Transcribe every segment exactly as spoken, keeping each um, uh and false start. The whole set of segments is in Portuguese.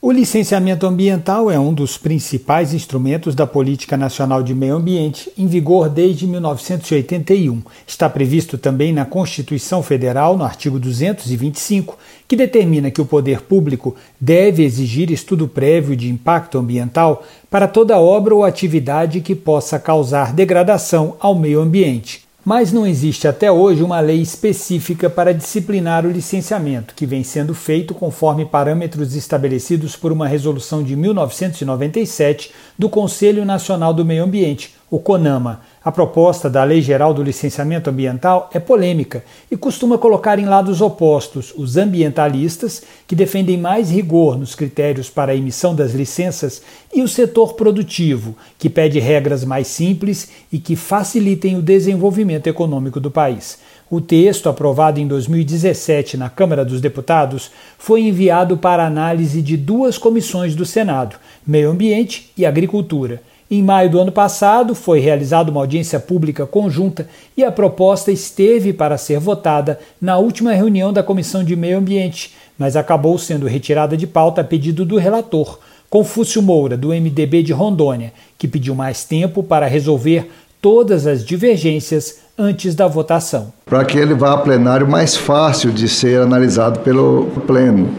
O licenciamento ambiental é um dos principais instrumentos da Política Nacional de Meio Ambiente, em vigor desde mil novecentos e oitenta e um. Está previsto também na Constituição Federal, no artigo duzentos e vinte e cinco, que determina que o poder público deve exigir estudo prévio de impacto ambiental para toda obra ou atividade que possa causar degradação ao meio ambiente. Mas não existe até hoje uma lei específica para disciplinar o licenciamento, que vem sendo feito conforme parâmetros estabelecidos por uma resolução de mil novecentos e noventa e sete do Conselho Nacional do Meio Ambiente, o CONAMA. A proposta da Lei Geral do Licenciamento Ambiental é polêmica e costuma colocar em lados opostos os ambientalistas, que defendem mais rigor nos critérios para a emissão das licenças, e o setor produtivo, que pede regras mais simples e que facilitem o desenvolvimento econômico do país. O texto, aprovado em dois mil e dezessete na Câmara dos Deputados, foi enviado para análise de duas comissões do Senado, Meio Ambiente e Agricultura. Em maio do ano passado, foi realizada uma audiência pública conjunta e a proposta esteve para ser votada na última reunião da Comissão de Meio Ambiente, mas acabou sendo retirada de pauta a pedido do relator, Confúcio Moura, do M D B de Rondônia, que pediu mais tempo para resolver todas as divergências antes da votação. Para que ele vá a plenário mais fácil de ser analisado pelo Pleno.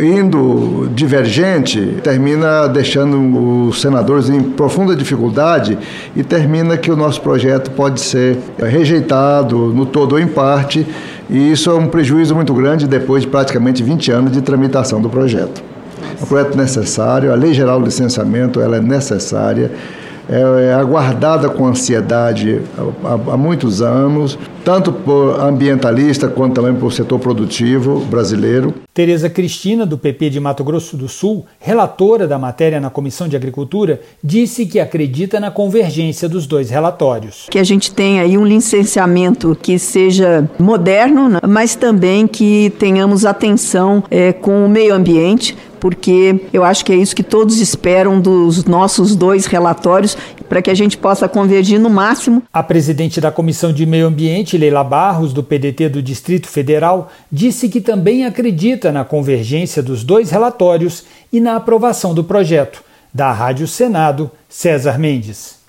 Indo divergente, termina deixando os senadores em profunda dificuldade e termina que o nosso projeto pode ser rejeitado no todo ou em parte, e isso é um prejuízo muito grande depois de praticamente vinte anos de tramitação do projeto. É um projeto necessário, a Lei Geral do Licenciamento ela é necessária, é aguardada com ansiedade há, há muitos anos, tanto por ambientalista quanto também por setor produtivo brasileiro. Tereza Cristina, do P P de Mato Grosso do Sul, relatora da matéria na Comissão de Agricultura, disse que acredita na convergência dos dois relatórios. Que a gente tenha aí um licenciamento que seja moderno, né, mas também que tenhamos atenção é, com o meio ambiente, porque eu acho que é isso que todos esperam dos nossos dois relatórios, para que a gente possa convergir no máximo. A presidente da Comissão de Meio Ambiente, Leila Barros, do P D T do Distrito Federal, disse que também acredita na convergência dos dois relatórios e na aprovação do projeto. Da Rádio Senado, César Mendes.